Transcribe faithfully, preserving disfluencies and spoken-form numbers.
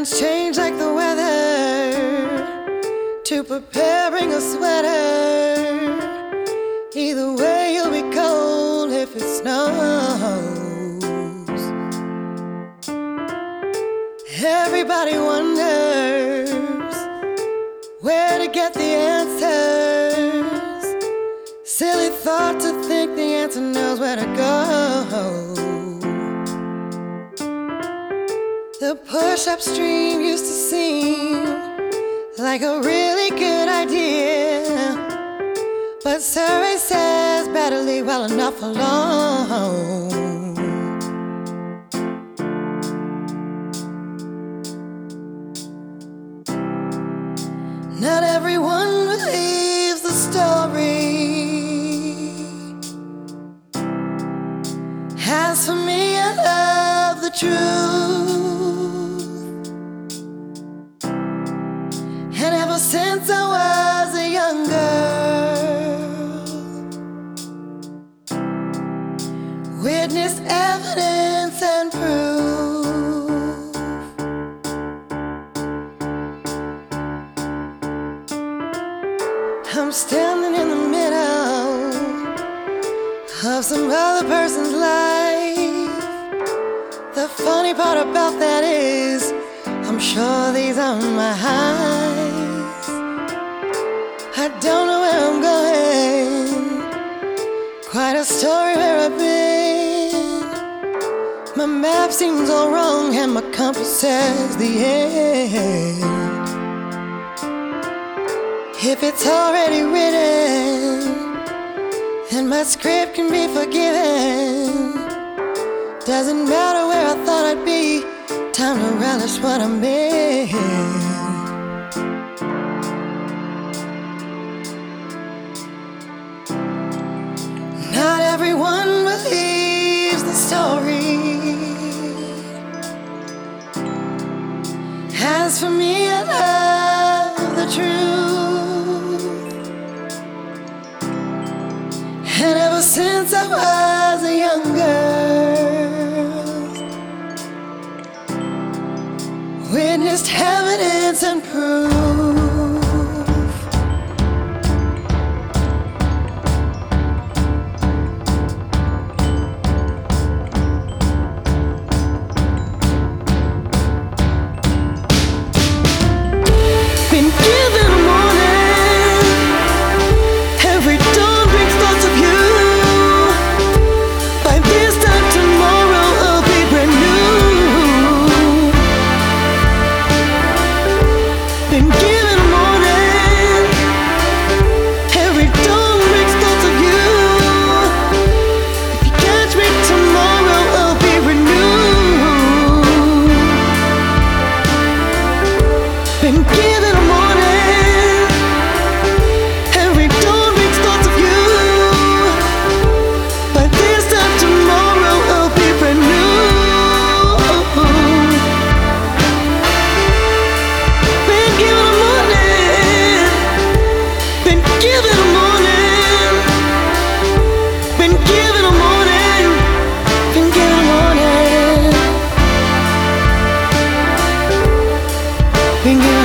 Patterns change like the weather, to preparing a sweater. Either way you'll be cold if it snows. Everybody wonders where to get the answers. Silly thought to think the answer knows where to go. The push-up stream used to seem like a really good idea, but survey says better leave well enough alone. Not everyone believes the story. As for me, I love the truth. And ever since I was a young girl, witnessed evidence and proof. I'm standing in the middle of some other person's life. The funny part about that is I'm sure these are my highs. I don't know where I'm going, quite a story where I've been. My map seems all wrong and my compass says the end. If it's already written, then my script can be forgiven. Doesn't matter where I thought I'd be, time to relish what I'm in. Not everyone believes the story. As for me, I love the truth. And ever since I was a young girl, witnessed evidence and proof. Been given a morning, every dawn brings thoughts of you. By this time tomorrow I'll be brand new. Been given a morning, every dawn brings thoughts of you. If you catch me tomorrow I'll be renewed. Been given a morning, every dawn brings thoughts of you. By this time tomorrow I'll be brand new. Been given a morning, been given a morning, been given a morning, been given a morning, been given